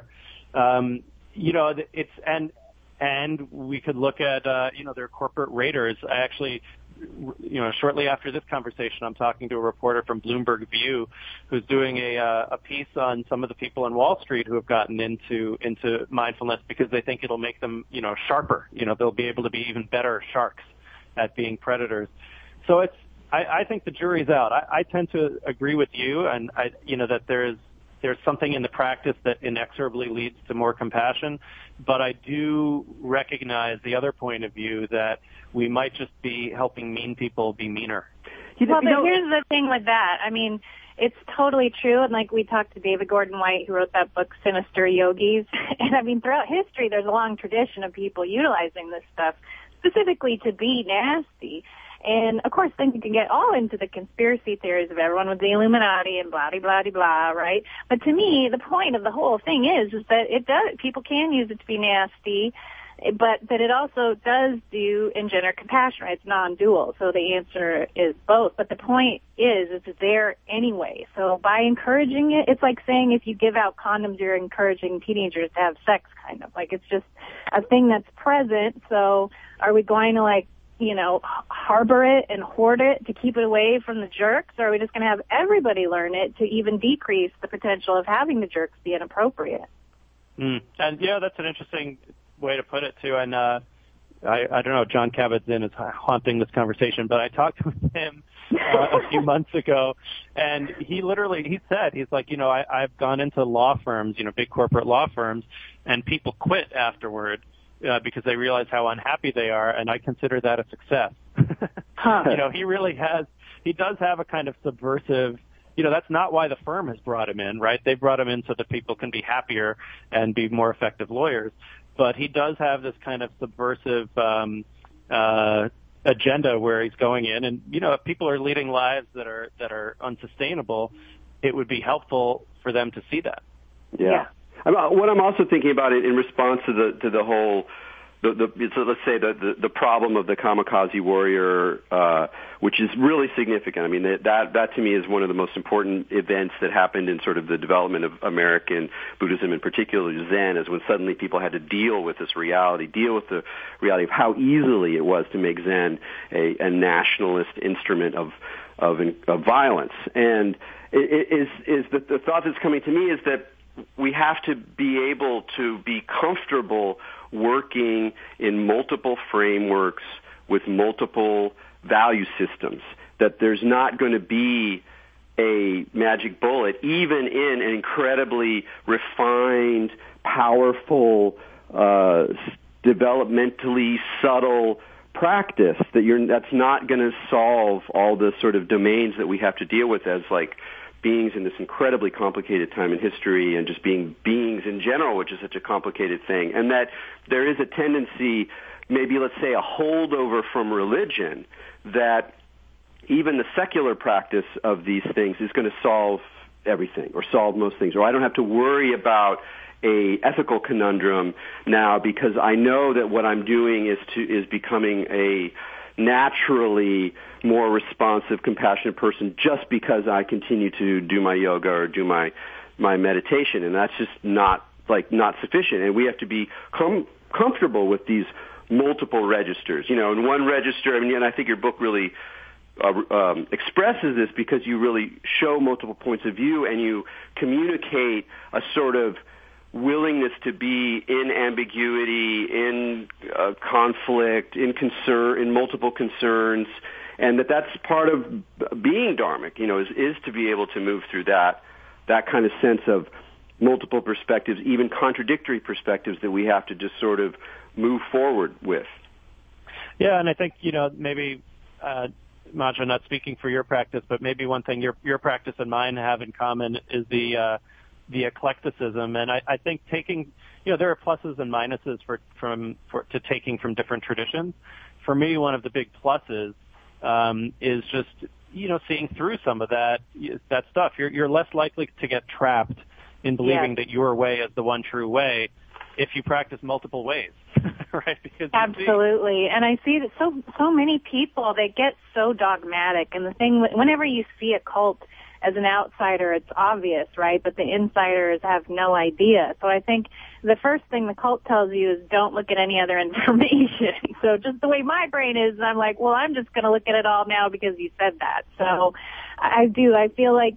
And we could look at their corporate raiders. I actually, shortly after this conversation, I'm talking to a reporter from Bloomberg View who's doing a piece on some of the people on Wall Street who have gotten into mindfulness because they think it'll make them sharper. They'll be able to be even better sharks at being predators. So I think the jury's out. I tend to agree with you, and that there's something in the practice that inexorably leads to more compassion, but I do recognize the other point of view that we might just be helping mean people be meaner. Well, but here's the thing with that. I mean, it's totally true, and like we talked to David Gordon White, who wrote that book, Sinister Yogis, and I mean, throughout history, there's a long tradition of people utilizing this stuff specifically to be nasty. And, of course, then you can get all into the conspiracy theories of everyone with the Illuminati and blah-de-blah-de-blah, right? But to me, the point of the whole thing is that people can use it to be nasty, but that it also does engender compassion, right? It's non-dual. So the answer is both. But the point is it's there anyway. So by encouraging it, it's like saying if you give out condoms, you're encouraging teenagers to have sex, kind of. Like it's just a thing that's present. So are we going to, harbor it and hoard it to keep it away from the jerks, or are we just going to have everybody learn it to even decrease the potential of having the jerks be inappropriate? And yeah, that's an interesting way to put it too. And I don't know, John Kabat-Zinn is haunting this conversation, but I talked with him a few months ago, and he said, he's like, I've gone into law firms, big corporate law firms, and people quit afterward. Because they realize how unhappy they are, and I consider that a success. He does have a kind of subversive, that's not why the firm has brought him in, right? They brought him in so that people can be happier and be more effective lawyers. But he does have this kind of subversive agenda where he's going in, and, if people are leading lives that are unsustainable, it would be helpful for them to see that. Yeah. What I'm also thinking about in response to the whole, so let's say the problem of the kamikaze warrior, which is really significant. I mean, that to me is one of the most important events that happened in sort of the development of American Buddhism, in particular Zen, is when suddenly people had to deal with the reality of how easily it was to make Zen a nationalist instrument of violence. And the thought that's coming to me is that we have to be able to be comfortable working in multiple frameworks with multiple value systems, that there's not going to be a magic bullet, even in an incredibly refined, powerful, developmentally subtle practice. That's not going to solve all the sort of domains that we have to deal with as like beings in this incredibly complicated time in history, and just being beings in general, which is such a complicated thing. And that there is a tendency, maybe let's say a holdover from religion, that even the secular practice of these things is going to solve everything, or solve most things, or I don't have to worry about a ethical conundrum now because I know that what I'm doing is becoming a naturally more responsive, compassionate person just because I continue to do my yoga or do my meditation, and that's just not sufficient. And we have to be comfortable with these multiple registers. You know, in one register, and I think your book really expresses this because you really show multiple points of view and you communicate a sort of willingness to be in ambiguity, in conflict, in concern, in multiple concerns, and that's part of being dharmic, is to be able to move through that kind of sense of multiple perspectives, even contradictory perspectives that we have to just sort of move forward with. Yeah, and I think, maybe, Manjula, not speaking for your practice, but maybe one thing your practice and mine have in common is the eclecticism. And I think taking, there are pluses and minuses to taking from different traditions. For me, one of the big pluses is just, seeing through some of that stuff. You're less likely to get trapped in believing that your way is the one true way if you practice multiple ways, right? Because absolutely. And I see that so many people, they get so dogmatic. And the thing, whenever you see a cult as an outsider, it's obvious, right? But the insiders have no idea. So I think the first thing the cult tells you is don't look at any other information. So just the way my brain is, I'm like, well, I'm just going to look at it all now because you said that. So I feel like,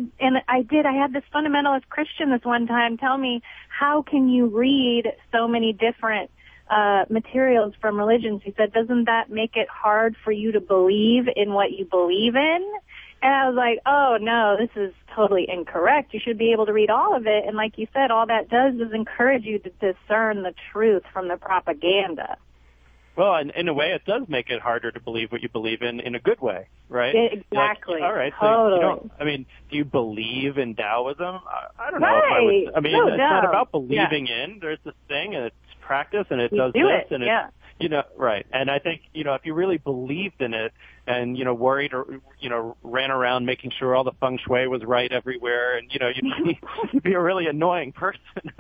I had this fundamentalist Christian this one time tell me, how can you read so many different materials from religions? He said, doesn't that make it hard for you to believe in what you believe in? And I was like, oh, no, this is totally incorrect. You should be able to read all of it. And like you said, all that does is encourage you to discern the truth from the propaganda. Well, and in a way, it does make it harder to believe what you believe in a good way, right? Exactly. All right. Totally. So do you believe in Taoism? I don't know right. if I would. I mean, no, it's not about believing in. There's this thing, and it's practice, and it does this, and yeah. Right. And I think, if you really believed in it and, worried or, ran around making sure all the feng shui was right everywhere and, you'd be a really annoying person,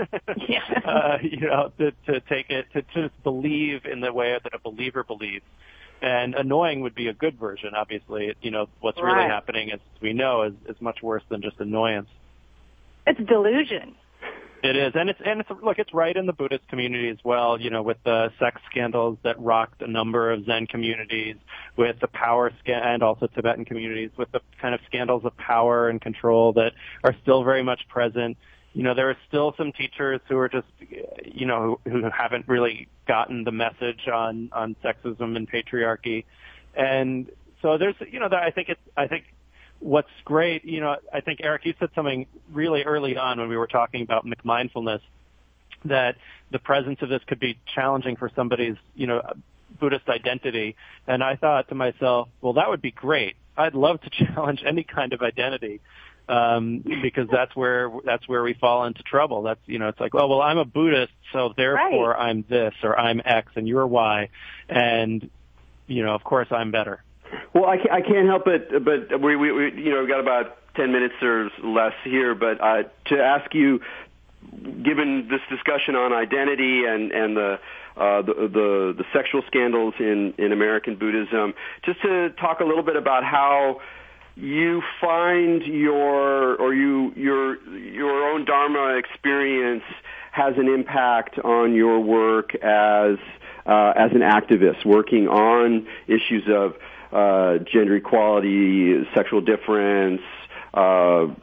to take it, to just believe in the way that a believer believes. And annoying would be a good version, obviously. What's really happening, as we know, is much worse than just annoyance. It's delusion. It is, and it's right in the Buddhist community as well. With the sex scandals that rocked a number of Zen communities, with the power and also Tibetan communities, with the kind of scandals of power and control that are still very much present. There are still some teachers who are just, who haven't really gotten the message on sexism and patriarchy, and so there's, I think. What's great, I think, Eric, you said something really early on when we were talking about McMindfulness, that the presence of this could be challenging for somebody's, Buddhist identity. And I thought to myself, well, that would be great. I'd love to challenge any kind of identity, because that's where we fall into trouble. That's, it's like, well, I'm a Buddhist, so therefore I'm this, or I'm X, and you're Y. And, of course I'm better. Well, I can't help it, but we we've got about 10 minutes or less here, but to ask you, given this discussion on identity and the sexual scandals in American Buddhism, just to talk a little bit about how you find your own Dharma experience has an impact on your work as an activist working on issues of gender equality, sexual difference, and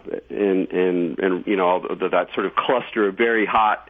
that sort of cluster of very hot,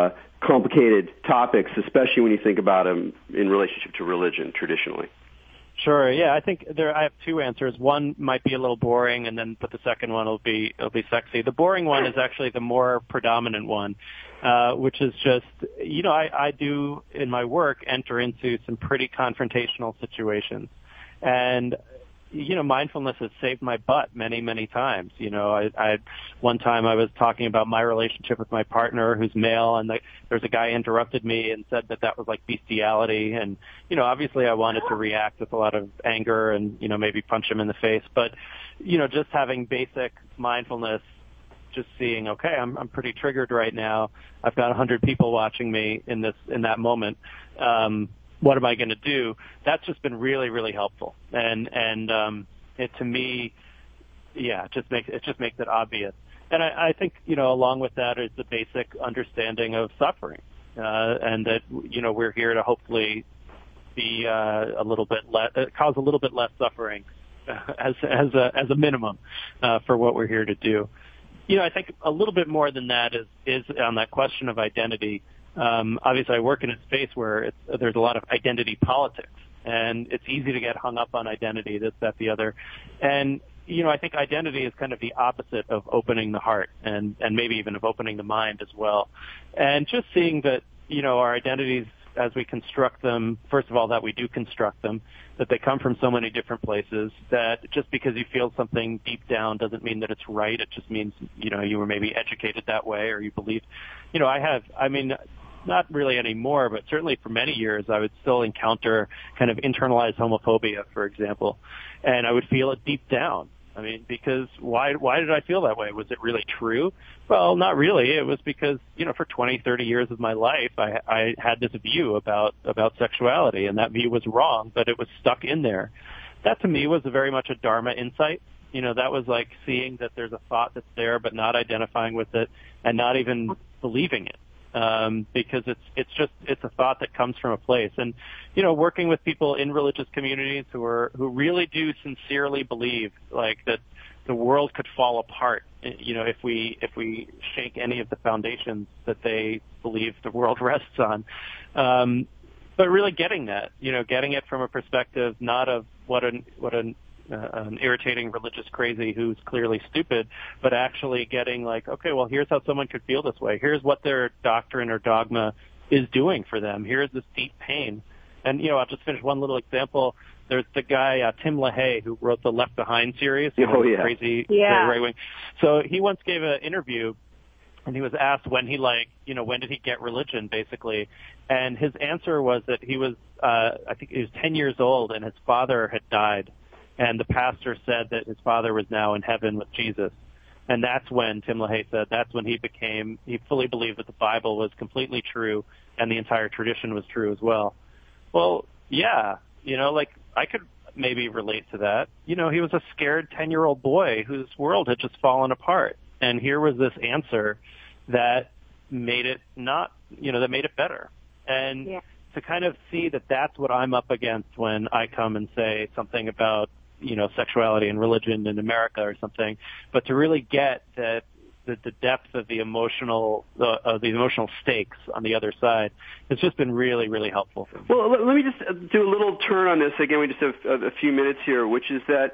complicated topics, especially when you think about them in relationship to religion traditionally. Sure. Yeah, I think I have two answers. One might be a little boring, but the second one will be sexy. The boring one is actually the more predominant one, which is just, I do in my work enter into some pretty confrontational situations, and mindfulness has saved my butt many, many times. One time I was talking about my relationship with my partner who's male, and there's a guy interrupted me and said that was like bestiality. And, obviously I wanted to react with a lot of anger and, maybe punch him in the face. But, just having basic mindfulness, just seeing, okay, I'm pretty triggered right now. I've got 100 people watching me in that moment. What am I going to do? That's just been really, really helpful. And it, to me, it just makes it obvious. And I think, along with that is the basic understanding of suffering, and that, we're here to hopefully be cause a little bit less suffering as a minimum for what we're here to do. I think a little bit more than that is on that question of identity. Obviously, I work in a space where there's a lot of identity politics, and it's easy to get hung up on identity, this, that, the other. And, I think identity is kind of the opposite of opening the heart and maybe even of opening the mind as well. And just seeing that, our identities, as we construct them, first of all, that we do construct them, that they come from so many different places, that just because you feel something deep down doesn't mean that it's right. It just means, you were maybe educated that way, or you believe, not really anymore, but certainly for many years, I would still encounter kind of internalized homophobia, for example, and I would feel it deep down. Because why did I feel that way? Was it really true? Well, not really. It was because, for 20, 30 years of my life, I had this view about sexuality, and that view was wrong, but it was stuck in there. That to me was very much a Dharma insight. That was like seeing that there's a thought that's there, but not identifying with it and not even believing it. Because it's a thought that comes from a place. And, working with people in religious communities who really do sincerely believe like that the world could fall apart, if we shake any of the foundations that they believe the world rests on. But really getting that, getting it from a perspective not of what an irritating religious crazy who's clearly stupid, but actually getting like, okay, well, here's how someone could feel this way. Here's what their doctrine or dogma is doing for them. Here's this deep pain. And, I'll just finish one little example. There's the guy, Tim LaHaye, who wrote the Left Behind series. Crazy right wing. So he once gave an interview, and he was asked when when did he get religion, basically. And his answer was that he was, I think he was 10 years old, and his father had died. And the pastor said that his father was now in heaven with Jesus. And that's when, Tim LaHaye said, that's when he fully believed that the Bible was completely true and the entire tradition was true as well. Well, yeah, I could maybe relate to that. He was a scared 10-year-old boy whose world had just fallen apart. And here was this answer that made it that made it better. And to kind of see that that's what I'm up against when I come and say something about, sexuality and religion in America or something, but to really get that the depth of the emotional stakes on the other side has just been really, really helpful. Well, let me just do a little turn on this. Again, we just have a few minutes here, which is that,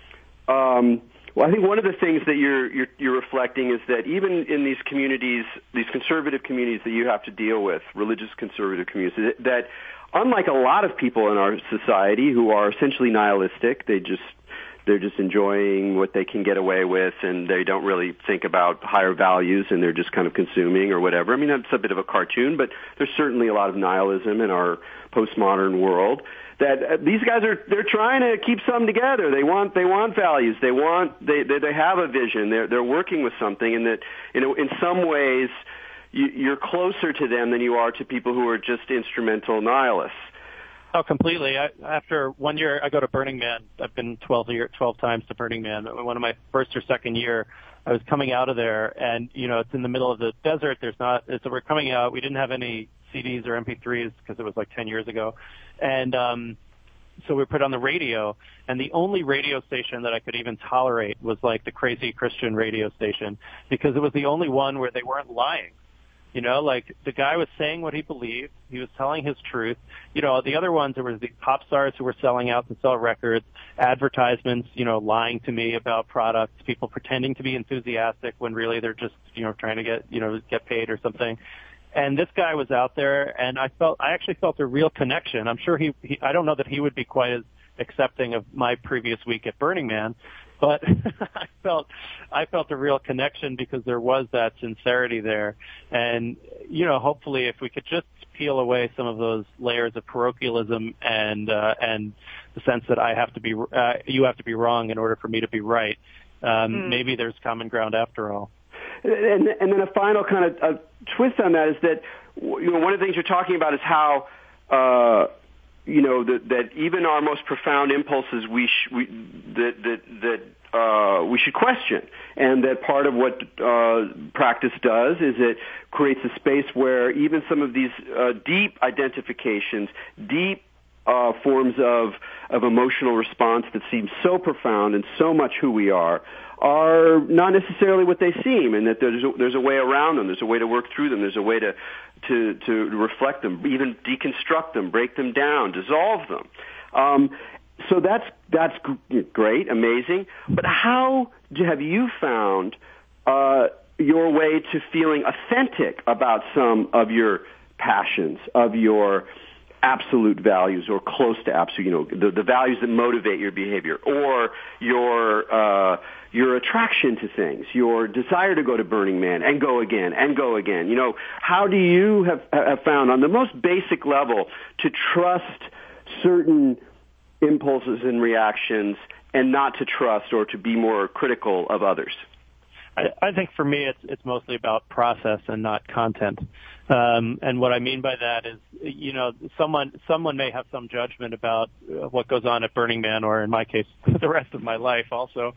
I think one of the things that you're reflecting is that even in these communities, these conservative communities that you have to deal with, religious conservative communities, that unlike a lot of people in our society who are essentially nihilistic, they're just enjoying what they can get away with, and they don't really think about higher values, and they're just kind of consuming or whatever. That's a bit of a cartoon, but there's certainly a lot of nihilism in our postmodern world. That these guys they're trying to keep something together. They want values. They have a vision. They're working with something, and that in some ways you're closer to them than you are to people who are just instrumental nihilists. Oh, completely. After 1 year, I go to Burning Man. I've been 12 times to Burning Man. One of my first or second year, I was coming out of there, and it's in the middle of the desert. So we're coming out. We didn't have any CDs or MP3s because it was like 10 years ago, and so we put on the radio, and the only radio station that I could even tolerate was like the Crazy Christian radio station, because it was the only one where they weren't lying. You know, like the guy was saying what he believed. He was telling his truth. You know, the other ones, there was the pop stars who were selling out to sell records, advertisements, you know, lying to me about products, people pretending to be enthusiastic when really they're just, you know, trying to get paid or something. And this guy was out there, and I actually felt a real connection. I'm sure I don't know that he would be quite as accepting of my previous week at Burning Man, but I felt a real connection because there was that sincerity there. And, you know, hopefully if we could just peel away some of those layers of parochialism and the sense that you have to be wrong in order for me to be right, maybe there's common ground after all. And then a final kind of twist on that is that, you know, one of the things you're talking about is how, you know, that even our most profound impulses we should question, and that part of what practice does is it creates a space where even some of these deep identifications, deep forms of emotional response that seem so profound and so much who we are not necessarily what they seem, and that there's a way around them, there's a way to work through them, there's a way to reflect them, even deconstruct them, break them down, dissolve them. So that's great, amazing. But how have you found your way to feeling authentic about some of your passions, of your absolute values, or close to absolute, you know, the values that motivate your behavior, or your attraction to things, your desire to go to Burning Man and go again and go again. You know, how do you have found on the most basic level to trust certain impulses and reactions and not to trust or to be more critical of others? I think for me it's mostly about process and not content. And what I mean by that is, you know, someone may have some judgment about what goes on at Burning Man, or in my case, the rest of my life also.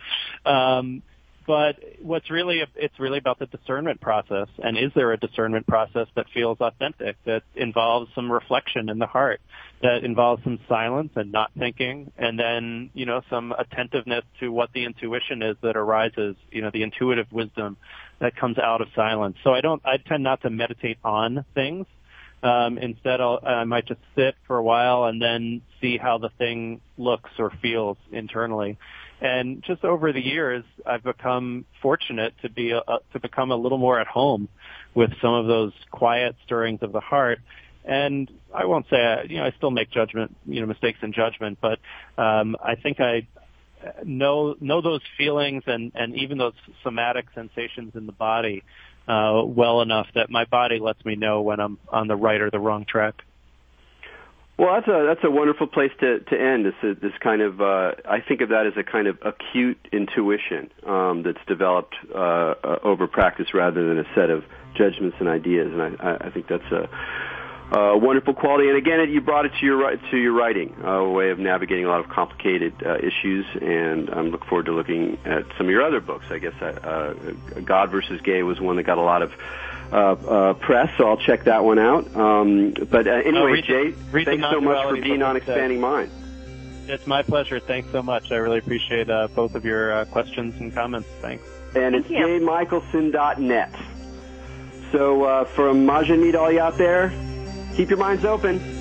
But it's really about the discernment process. And is there a discernment process that feels authentic, that involves some reflection in the heart, that involves some silence and not thinking, and then, you know, some attentiveness to what the intuition is that arises, you know, the intuitive wisdom that comes out of silence. So I tend not to meditate on things. Instead, I might just sit for a while and then see how the thing looks or feels internally. And just over the years, I've become fortunate to become a little more at home with some of those quiet stirrings of the heart. And I won't say, I still make mistakes in judgment, but I think I know those feelings and even those somatic sensations in the body well enough that my body lets me know when I'm on the right or the wrong track. Well, that's a wonderful place to end. This kind of I think of that as a kind of acute intuition that's developed over practice rather than a set of judgments and ideas. And I think that's a wonderful quality. And again, you brought it to your writing, a way of navigating a lot of complicated issues. And I look forward to looking at some of your other books. I guess God versus Gay was one that got a lot of press, so I'll check that one out. But anyway, Jay, thanks so much for being on Expanding Mind. It's my pleasure. Thanks so much. I really appreciate both of your questions and comments. Thanks. And it's jaymichelson.net. So from Majid Mead, all you out there, keep your minds open.